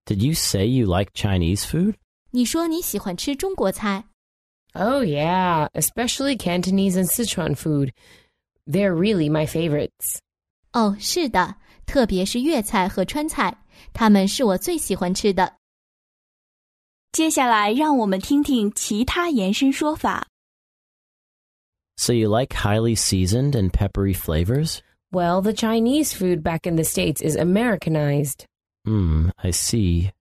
Did you say you like Chinese food? 你说你喜欢吃中国菜。 Oh yeah, especially Cantonese and Sichuan food. They're really my favorites. 哦，是的，特别是粤菜和川菜，它们是我最喜欢吃的。 接下来让我们听听其他延伸说法。 So you like highly seasoned and peppery flavors? Well, the Chinese food back in the States is Americanized. I see.